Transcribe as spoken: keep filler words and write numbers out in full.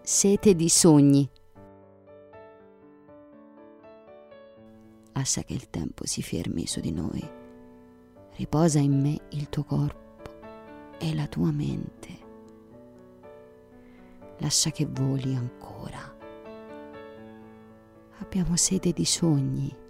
sete di sogni. Lascia che il tempo si fermi su di noi. Riposa in me il tuo corpo e la tua mente. Lascia che voli ancora. Abbiamo sete di sogni.